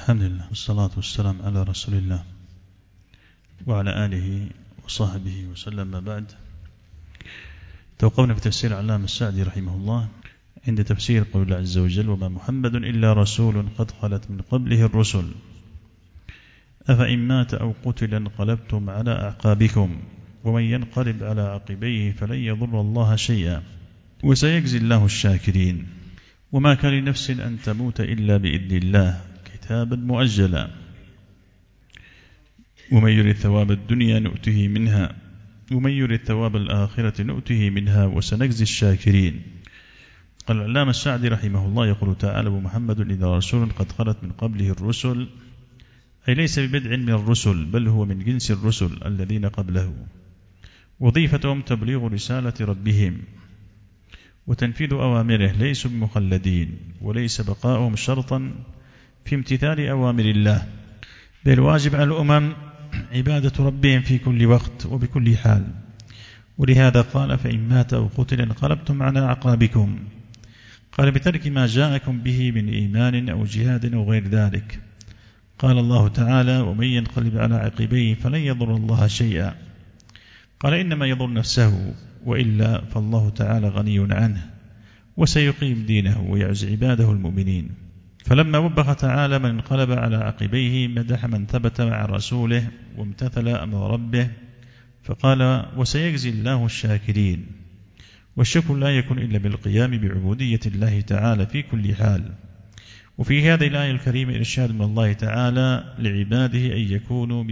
الحمد لله والصلاة والسلام على رسول الله وعلى آله وصحبه وسلم. ما بعد، توقفنا في تفسير علامة السعدي رحمه الله عند تفسير قول الله عز وجل: وما محمد إلا رسول قد خلت من قبله الرسل أفإن مات أو قتل انقلبتم على أعقابكم ومن ينقلب على عقبيه فلن يضر الله شيئا وسيجزي الله الشاكرين. وما كان لنفس أن تموت إلا بإذن الله كتابا مؤجلا ومن يرد ثواب الدنيا نؤته منها ومن يرد ثواب الآخرة نؤته منها وسنجزي الشاكرين. قال العلامة السعدي رحمه الله يقول تعالى: ومحمد إلا رسول قد خلت من قبله الرسل، أي ليس ببدع من الرسل بل هو من جنس الرسل الذين قبله، وظيفتهم تبليغ رسالة ربهم وتنفيذ أوامره، ليسوا بمخلدين وليس بقاؤهم شرطا في امتثال أوامر الله، بل واجب على الأمم عبادة ربهم في كل وقت وبكل حال. ولهذا قال: فإن مات أو قتل انقلبتم على أعقابكم، قال بترك ما جاءكم به من إيمان أو جهاد أو غير ذلك. قال الله تعالى: ومن ينقلب على عقبيه فلن يضر الله شيئا. قال: إنما يضر نفسه، وإلا فالله تعالى غني عنه وسيقيم دينه ويعز عباده المؤمنين. فلما وبخ تعالى من انقلب على عقبيه مدح من ثبت مع رسوله وامتثل أمر ربه، فقال: وسيجزي الله الشاكرين. والشكر لا يكون إلا بالقيام بعبودية الله تعالى في كل حال. وفي هذه الآية الكريمة إرشاد من الله تعالى لعباده أن يكونوا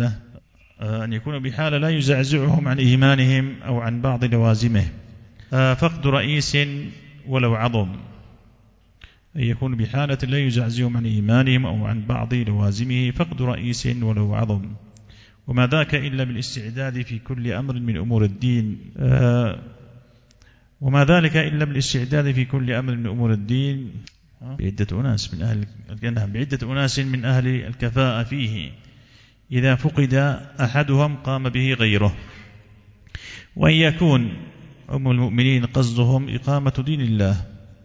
بحالة لا يزعزعهم عن إيمانهم أو عن بعض لوازمه، فقد رئيس ولو عظم، أن يكون بحالة لا يزعزعهم عن إيمانهم أو عن بعض لوازمه فقد رئيس ولو عظم، وما ذاك إلا بالاستعداد في كل أمر من أمور الدين بعدة أناس من أهل الكفاءة فيه، إذا فقد أحدهم قام به غيره. وأن يكون أم المؤمنين قصدهم إقامة دين الله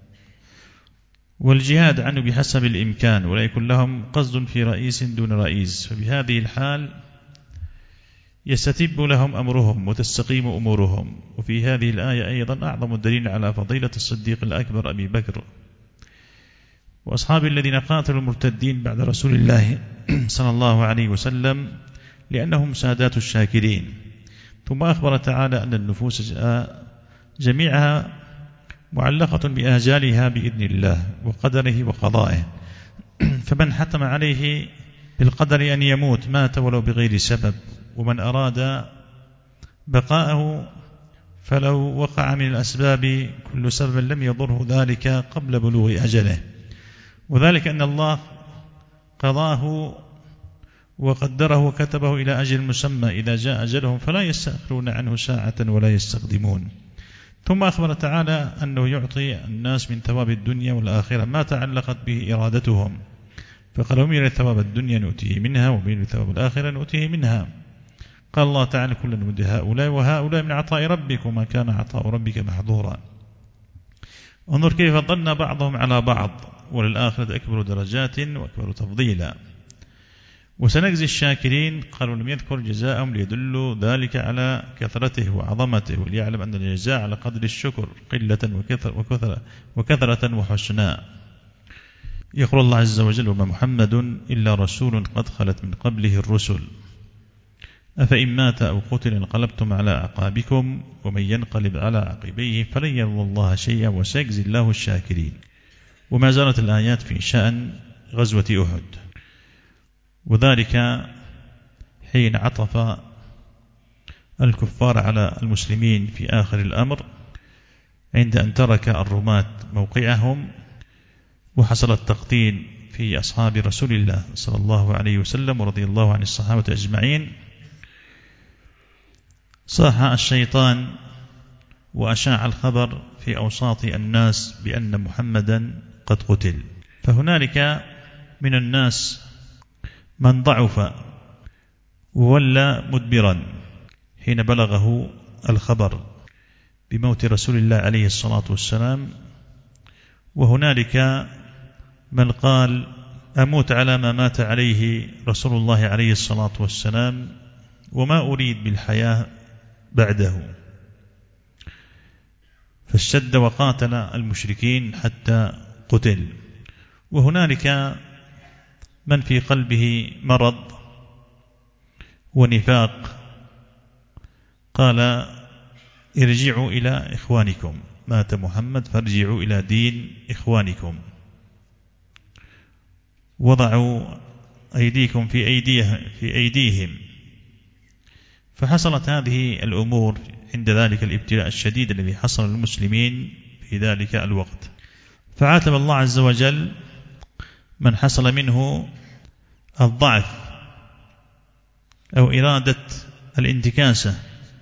والجهاد عنه بحسب الإمكان، ولا يكون لهم قصد في رئيس دون رئيس، فبهذه الحال يستتب لهم أمرهم وتستقيم أمورهم. وفي هذه الآية أيضا أعظم دليل على فضيلة الصديق الأكبر أبي بكر وأصحاب الذين قاتلوا المرتدين بعد رسول الله صلى الله عليه وسلم، لأنهم سادات الشاكرين. ثم أخبر تعالى أن النفوس جميعها معلقة بآجالها بإذن الله وقدره وقضائه، فمن حتم عليه بالقدر أن يموت مات ولو بغير سبب، ومن أراد بقاءه فلو وقع من الأسباب كل سبب لم يضره ذلك قبل بلوغ أجله، وذلك أن الله قضاه وقدره وكتبه إلى أجل مسمى، إذا جاء أجلهم فلا يستأخرون عنه ساعة ولا يستقدمون. ثم أخبر تعالى أنه يعطي الناس من ثواب الدنيا والآخرة ما تعلقت به إرادتهم، فقال: ومن يرد ثواب الدنيا نؤتيه منها ومن يرد ثواب الآخرة نؤتيه منها. قال الله تعالى: كلا نمد هؤلاء وهؤلاء من عطاء ربك وما كان عطاء ربك محظورا. انظر كيف فضلنا بعضهم على بعض، وللآخرة أكبر درجات وأكبر تفضيلا. وسنجزي الشاكرين. قالوا: لم يذكر جزاءهم ليدل ذلك على كثرته وعظمته، وليعلم أن الجزاء على قدر الشكر قلة وكثرة وحسنا. يقول الله عز وجل: وما محمد إلا رسول قد خلت من قبله الرسل أفإن مات أو قتل انقلبتم على أعقابكم ومن ينقلب على عقبيه فلن يضر الله شيئا وسيجزي الله الشاكرين. وما زالت الآيات في شأن غزوة أحد، وذلك حين عطف الكفار على المسلمين في آخر الأمر عند أن ترك الرماة موقعهم، وحصل التقتيل في أصحاب رسول الله صلى الله عليه وسلم ورضي الله عن الصحابة أجمعين. صاح الشيطان وأشاع الخبر في أوساط الناس بأن محمدا قد قتل، فهنالك من الناس من ضعف وولى مدبرا حين بلغه الخبر بموت رسول الله عليه الصلاة والسلام، وهنالك من قال أموت على ما مات عليه رسول الله عليه الصلاة والسلام وما أريد بالحياة بعده. فاشتد وقاتل المشركين حتى قتل. وهنالك من في قلبه مرض ونفاق قال ارجعوا إلى إخوانكم، مات محمد فارجعوا إلى دين إخوانكم، وضعوا أيديكم في أيديهم. فحصلت هذه الأمور عند ذلك الابتلاء الشديد الذي حصل للمسلمين في ذلك الوقت. فعاتب الله عز وجل من حصل منه الضعف أو إرادة الانتكاسة،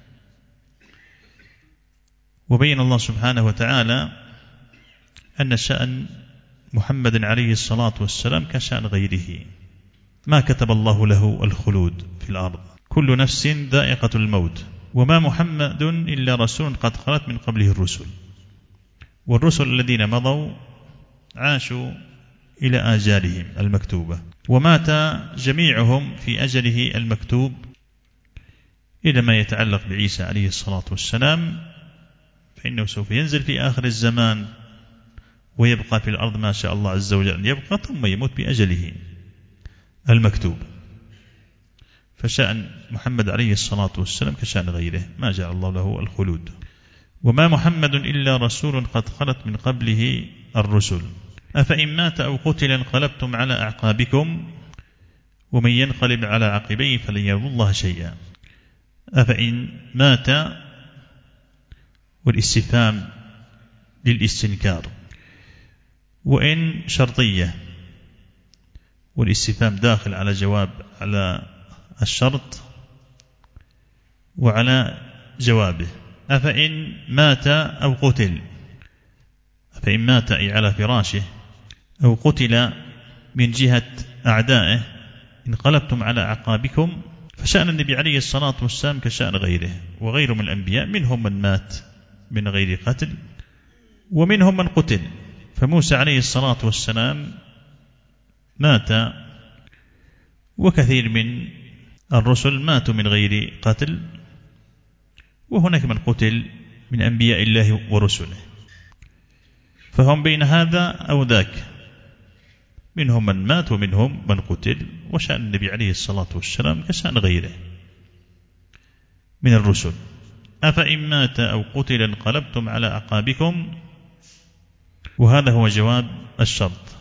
وبين الله سبحانه وتعالى أن شأن محمد عليه الصلاة والسلام كشأن غيره، ما كتب الله له الخلود في الأرض، كل نفس ذائقة الموت، وما محمد إلا رسول قد خلت من قبله الرسل، والرسل الذين مضوا عاشوا إلى آجالهم المكتوبة، ومات جميعهم في أجله المكتوب إلى ما يتعلق بعيسى عليه الصلاة والسلام، فإنه سوف ينزل في آخر الزمان ويبقى في الأرض ما شاء الله عز وجل أن يبقى، ثم يموت بأجله المكتوب. فشأن محمد عليه الصلاة والسلام كشأن غيره، ما جعل الله له الخلود. وما محمد إلا رسول قد خلت من قبله الرسل أفإن مات أو قتل انقلبتم على أعقابكم ومن ينقلب على عقبيه فلن يضر الله شيئا. أفإن مات والاستفهام للاستنكار، وإن شرطية والاستفهام داخل على جواب على الشرط وعلى جوابه. أفإن مات أو قتل، فإن مات أي على فراشه أو قتل من جهة أعدائه انقلبتم على أعقابكم. فشأن النبي عليه الصلاة والسلام كشأن غيره، وغيره من الأنبياء منهم من مات من غير قتل ومنهم من قتل. فموسى عليه الصلاة والسلام مات، وكثير من الرسل ماتوا من غير قتل، وهناك من قتل من أنبياء الله ورسله، فهم بين هذا أو ذاك، منهم من مات ومنهم من قتل. وشأن النبي عليه الصلاة والسلام كشأن غيره من الرسل. أفإن مات أو قتل انقلبتم على أعقابكم، وهذا هو جواب الشرط،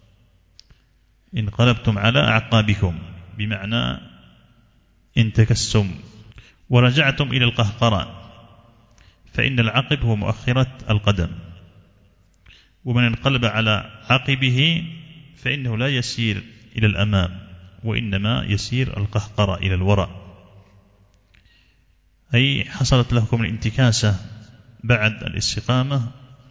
انقلبتم على أعقابكم بمعنى انتكستم ورجعتم إلى القهقرة، فإن العقب هو مؤخرة القدم، ومن انقلب على عقبه فإنه لا يسير إلى الأمام وإنما يسير القهقرة إلى الوراء، أي حصلت لكم الانتكاسة بعد الاستقامة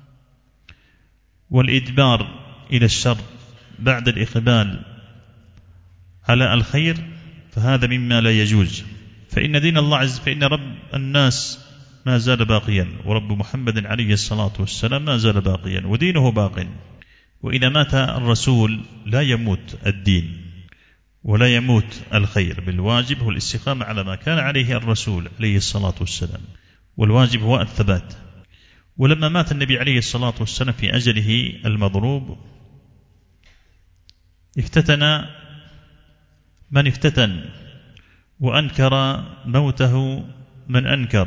والإدبار إلى الشر بعد الإقبال على الخير، فهذا مما لا يجوز. فإن دين الله فإن رب الناس ما زال باقيا، ورب محمد عليه الصلاة والسلام ما زال باقيا، ودينه باق. وإذا مات الرسول لا يموت الدين ولا يموت الخير، بالواجب هو الاستقامة على ما كان عليه الرسول عليه الصلاة والسلام، والواجب هو الثبات. ولما مات النبي عليه الصلاة والسلام في أجله المضروب افتتن من افتتن، وأنكر موته من أنكر،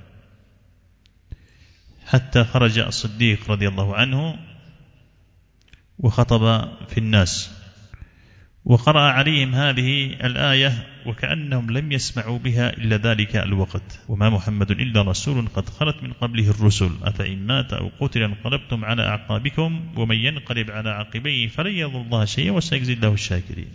حتى خرج الصديق رضي الله عنه وخطب في الناس وقرأ عليهم هذه الآية وكأنهم لم يسمعوا بها إلا ذلك الوقت: وما محمد إلا رسول قد خلت من قبله الرسل أفإن مات أو قتل انقلبتم على أعقابكم ومن ينقلب على عقبيه فلن يضر الله شيئا وسيجزي الله الشاكرين.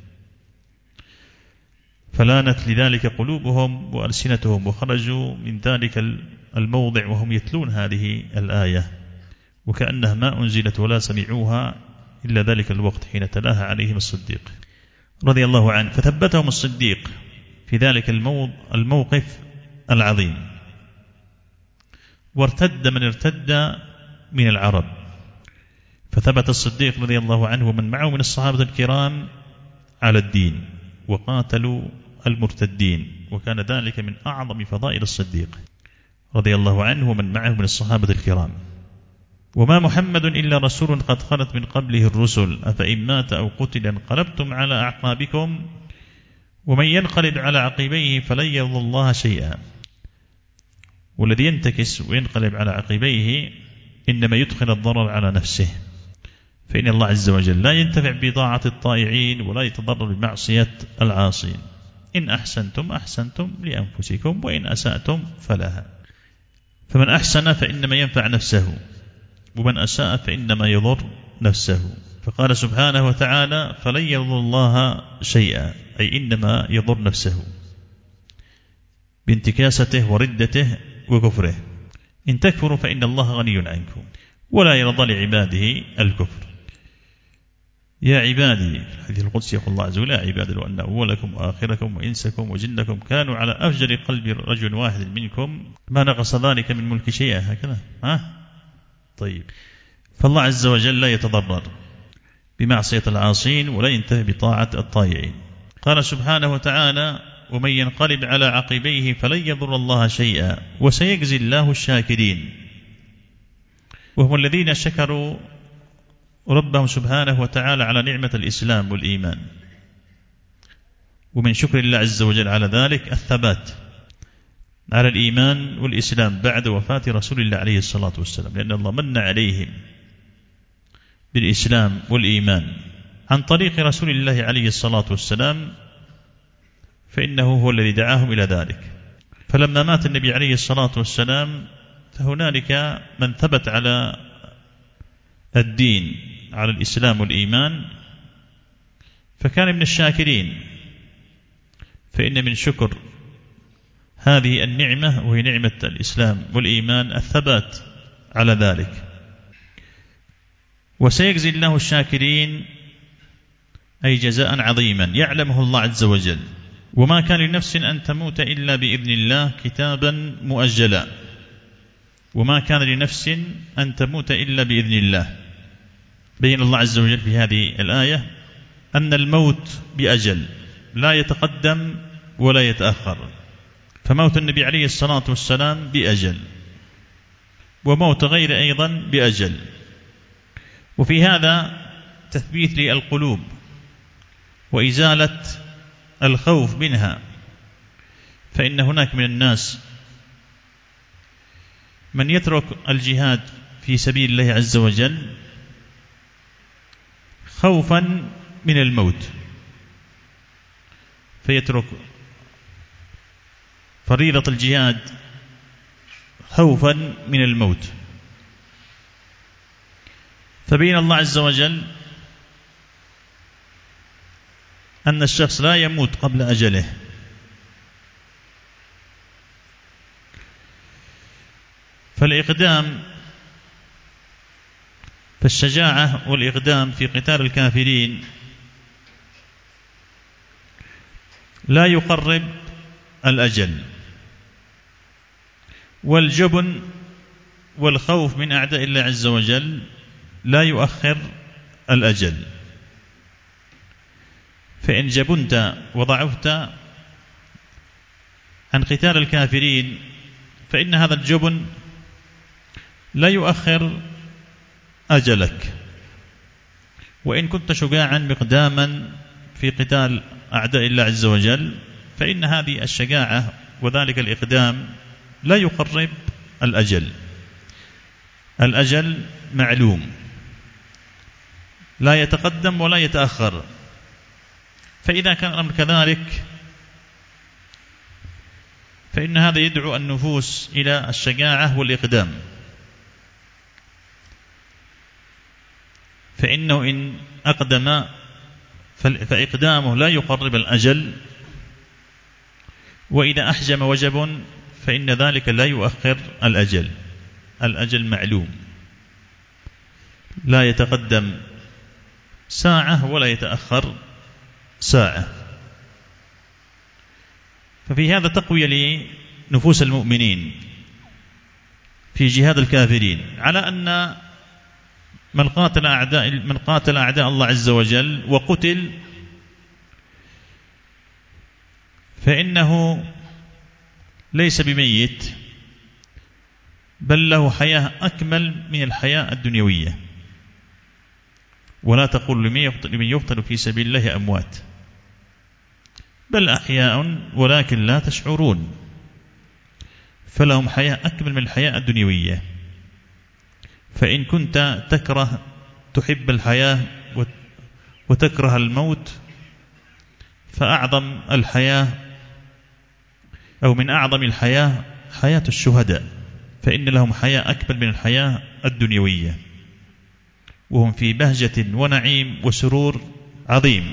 فلانت لذلك قلوبهم وألسنتهم، وخرجوا من ذلك الموضع وهم يتلون هذه الآية وكأنها ما أنزلت ولا سمعوها إلا ذلك الوقت حين تلاها عليهم الصديق رضي الله عنه. فثبتهم الصديق في ذلك الموقف العظيم. وارتد من ارتد من العرب، فثبت الصديق رضي الله عنه ومن معه من الصحابة الكرام على الدين وقاتلوا المرتدين، وكان ذلك من أعظم فضائل الصديق رضي الله عنه ومن معه من الصحابة الكرام. وما محمد إلا رسول قد خلت من قبله الرسل أفإن مات أو قتل انقلبتم على أعقابكم ومن ينقلب على عقبيه فلن يضر الله شيئا. والذي ينتكس وينقلب على عقبيه إنما يدخل الضرر على نفسه، فإن الله عز وجل لا ينتفع بطاعة الطائعين ولا يتضرر بمعصية العاصين. إن أحسنتم أحسنتم لأنفسكم وإن أسأتم فلها، فمن أحسن فإنما ينفع نفسه ومن أساء فإنما يضر نفسه. فقال سبحانه وتعالى فلن يضر الله شيئا، أي إنما يضر نفسه بانتكاسته وردته وكفره. إن تكفروا فإن الله غني عنكم ولا يرضى لعباده الكفر. يا عبادي، الحديث القدسي يقول الله عز وجل: يا عبادي لو أن أولكم وآخركم وإنسكم وجنكم كانوا على أفجر قلب رجل واحد منكم ما نقص ذلك من ملك شيئا. هكذا طيب. فالله عز وجل لا يتضرر بمعصية العاصين ولا ينتهي بطاعة الطائعين. قال سبحانه وتعالى: ومن ينقلب على عقبيه فلن يضر الله شيئا وسيجزي الله الشاكرين. وهم الذين شكروا ربهم سبحانه وتعالى على نعمة الإسلام والإيمان. ومن شكر الله عز وجل على ذلك الثبات على الإيمان والإسلام بعد وفاة رسول الله عليه الصلاة والسلام، لأن الله من عليهم بالإسلام والإيمان عن طريق رسول الله عليه الصلاة والسلام، فإنه هو الذي دعاهم إلى ذلك. فلما مات النبي عليه الصلاة والسلام فهنالك من ثبت على الدين على الإسلام والإيمان فكان من الشاكرين. فإن من شكر هذه النعمة وهي نعمة الإسلام والإيمان الثبات على ذلك. وسيجزي الله الشاكرين أي جزاء عظيما يعلمه الله عز وجل. وما كان لنفس أن تموت إلا بإذن الله كتابا مؤجلا. وما كان لنفس أن تموت إلا بإذن الله. بين الله عز وجل في هذه الآية أن الموت بأجل لا يتقدم ولا يتأخر، فموت النبي عليه الصلاة والسلام بأجل، وموت غير أيضا بأجل. وفي هذا تثبيت للقلوب وإزالة الخوف منها. فإن هناك من الناس من يترك الجهاد في سبيل الله عز وجل خوفا من الموت، فيترك فريضة الجهاد خوفا من الموت. فبين الله عز وجل أن الشخص لا يموت قبل أجله، فالإقدام فالشجاعة والإقدام في قتال الكافرين لا يقرب الأجل، والجبن والخوف من أعداء الله عز وجل لا يؤخر الأجل. فإن جبنت وضعفت عن قتال الكافرين فإن هذا الجبن لا يؤخر أجلك. وإن كنت شجاعا مقداما في قتال أعداء الله عز وجل فإن هذه الشجاعة وذلك الإقدام لا يقرب الأجل. الأجل معلوم لا يتقدم ولا يتأخر. فإذا كان الأمر كذلك فإن هذا يدعو النفوس إلى الشجاعة والإقدام. فإنه إن أقدم فإقدامه لا يقرب الأجل، وإذا أحجم وجب فإن ذلك لا يؤخر الأجل. الأجل معلوم لا يتقدم ساعة ولا يتأخر ساعة. ففي هذا تقوية لنفوس المؤمنين في جهاد الكافرين على أن من قاتل أعداء الله عز وجل وقتل فإنه ليس بميت، بل له حياة أكمل من الحياة الدنيوية. ولا تقول لمن يقتل في سبيل الله أموات، بل أحياء ولكن لا تشعرون، فلهم حياة أكمل من الحياة الدنيوية. فإن كنت تحب الحياة وتكره الموت، فأعظم الحياة أو من أعظم الحياة حياة الشهداء، فإن لهم حياة أكبر من الحياة الدنيوية، وهم في بهجة ونعيم وسرور عظيم،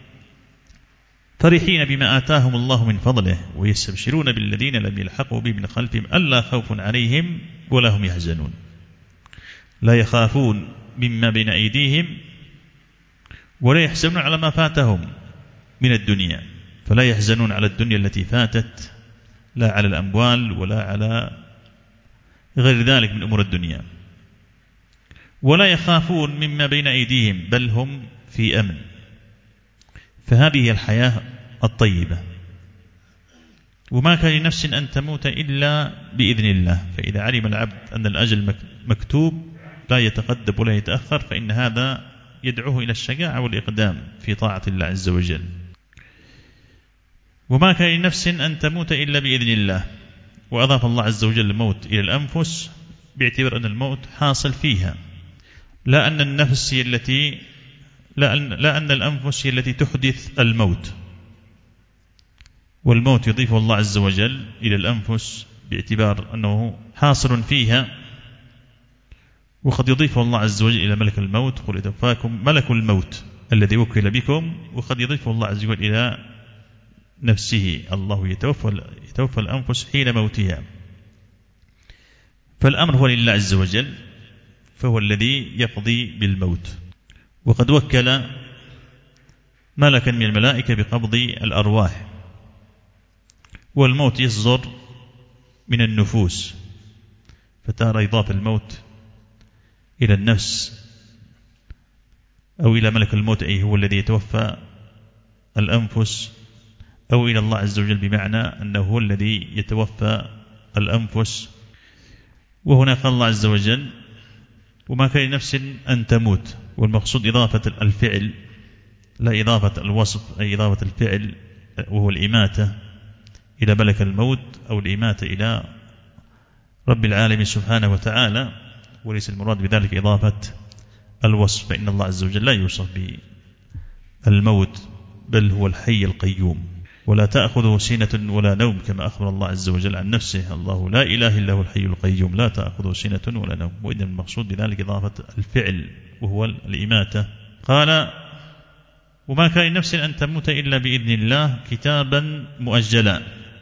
فرحين بما آتاهم الله من فضله، ويستبشرون بالذين لم يلحقوا بهم من خلفهم ألا خوف عليهم ولا هم يحزنون. لا يخافون مما بين أيديهم ولا يحزنون على ما فاتهم من الدنيا، فلا يحزنون على الدنيا التي فاتت، لا على الأموال ولا على غير ذلك من أمور الدنيا، ولا يخافون مما بين أيديهم، بل هم في أمن. فهذه هي الحياة الطيبة. وما كان لنفس أن تموت إلا بإذن الله، فإذا علم العبد أن الأجل مكتوب لا يتقدم ولا يتأخر، فإن هذا يدعوه إلى الشجاعة والإقدام في طاعة الله عز وجل. وما كان لنفس أن تموت إلا بإذن الله، وأضاف الله عز وجل الموت إلى الأنفس باعتبار أن الموت حاصل فيها، لا أن الأنفس هي التي تحدث الموت، والموت يضيفه الله عز وجل إلى الأنفس باعتبار أنه حاصل فيها، وقد يضيفه الله عز وجل إلى ملك الموت، قل يتوفاكم ملك الموت الذي وكل بكم، وقد يضيفه الله عز وجل إلى نفسه، الله يتوفى الأنفس حين موتها. فالأمر هو لله عز وجل، فهو الذي يقضي بالموت. وقد وكل ملكا من الملائكة بقبض الأرواح، والموت يصدر من النفوس، فترى إضافة الموت إلى النفس أو إلى ملك الموت، أي هو الذي يتوفى الأنفس، أو إلى الله عز وجل بمعنى أنه هو الذي يتوفى الأنفس. وهنا قال الله عز وجل وما كان لنفس أن تموت، والمقصود إضافة الفعل لا إضافة الوصف، أي إضافة الفعل وهو الإماتة إلى ملك الموت، أو الإماتة إلى رب العالمين سبحانه وتعالى، وليس المراد بذلك إضافة الوصف، فإن الله عز وجل لا يوصف بالموت، بل هو الحي القيوم، ولا تأخذه سنة ولا نوم، كما أخبر الله عز وجل عن نفسه: الله لا إله إلا هو الحي القيوم لا تأخذه سنة ولا نوم. وإذن المقصود بذلك إضافة الفعل وهو الإماتة. قال وما كان لنفس أن تموت إلا بإذن الله كتابا مؤجلا.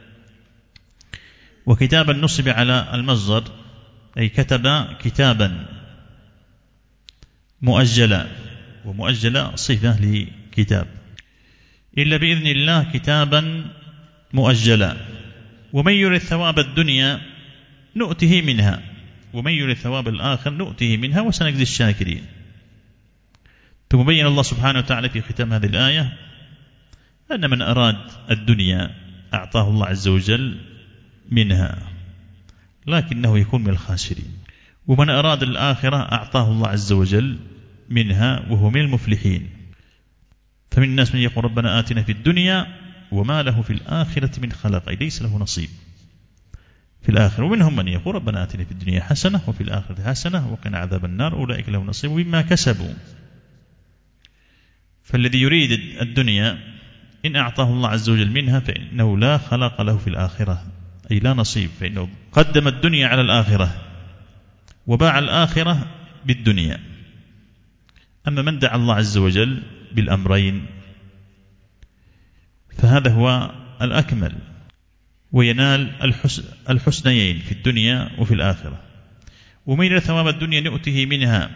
وكتابا نصب على المصدر، أي كتب كتابا مؤجلا، ومؤجلا صفة لكتاب. إلا بإذن الله كتابا مؤجلا. ومن يرد ثواب الدنيا نؤته منها، ومن يرد ثواب الآخر نؤته منها وسنجزي الشاكرين. ثم بين الله سبحانه وتعالى في ختام هذه الآية أن من أراد الدنيا أعطاه الله عز وجل منها، لكنه يكون من الخاسرين. ومن أراد الآخرة أعطاه الله عز وجل منها وهو من المفلحين. فمن الناس من يقول ربنا آتنا في الدنيا وما له في الآخرة من خلق، أي ليس له نصيب في الآخرة. ومنهم من يقول ربنا آتنا في الدنيا حسنة وفي الآخرة حسنة وقنا عذاب النار، أولئك له نصيب مما كسبوا. فالذي يريد الدنيا إن أعطاه الله عز وجل منها فإنه لا خلق له في الآخرة، أي لا نصيب، فإنه قدم الدنيا على الآخرة وباع الآخرة بالدنيا. أما من دعا الله عز وجل بالأمرين فهذا هو الأكمل، وينال الحسنيين في الدنيا وفي الآخرة. ومن ثواب الدنيا نؤته منها.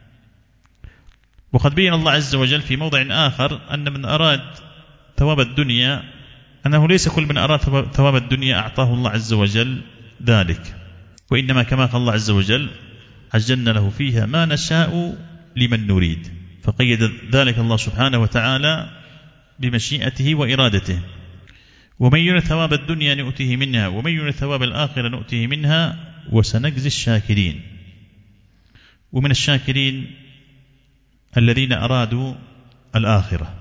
وقد بين الله عز وجل في موضع آخر أن من أراد ثواب الدنيا أنه ليس كل من أراد ثواب الدنيا أعطاه الله عز وجل ذلك، وإنما كما قال الله عز وجل عجلنا له فيها ما نشاء لمن نريد، فقيد ذلك الله سبحانه وتعالى بمشيئته وإرادته. ومن يرد ثواب الدنيا نؤتيه منها ومن يرد ثواب الآخرة نؤتيه منها وسنجزي الشاكرين. ومن الشاكرين الذين أرادوا الآخرة،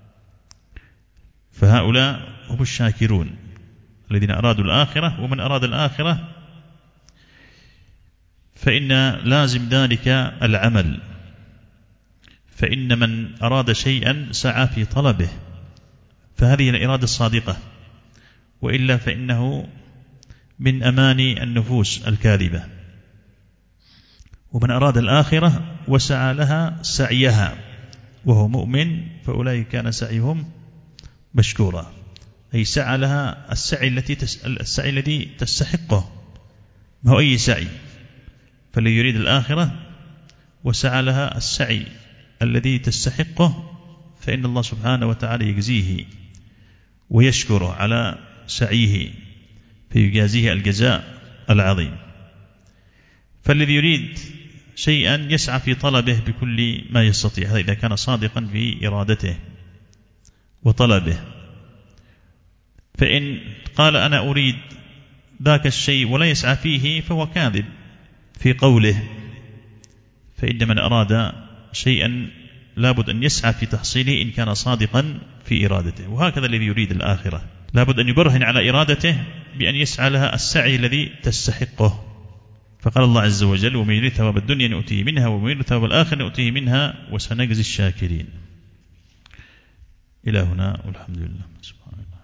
فهؤلاء هم الشاكرون الذين أرادوا الآخرة. ومن أراد الآخرة فإن لازم ذلك العمل، فإن من أراد شيئا سعى في طلبه، فهذه الإرادة الصادقة، وإلا فإنه من أماني النفوس الكاذبة. ومن أراد الآخرة وسعى لها سعيها وهو مؤمن فأولئك كان سعيهم مشكورا، أي سعى لها السعي الذي تستحقه، ما هو أي سعي. فالذي يريد الآخرة وسعى لها السعي الذي تستحقه فإن الله سبحانه وتعالى يجزيه ويشكره على سعيه فيجازيه الجزاء العظيم. فالذي يريد شيئا يسعى في طلبه بكل ما يستطيع، هذا إذا كان صادقا في إرادته وطلبه. فإن قال أنا أريد ذاك الشيء ولا يسعى فيه فهو كاذب في قوله، فإن من أراد شيئا لابد أن يسعى في تحصيله إن كان صادقا في إرادته. وهكذا الذي يريد الآخرة لابد أن يبرهن على إرادته بأن يسعى لها السعي الذي تستحقه. فقال الله عز وجل ومن يريد ثواب الدنيا نؤتيه منها ومن يريد ثواب الآخرة نؤتيه منها وسنجزي الشاكرين. إلى هنا والحمد لله سبحانه.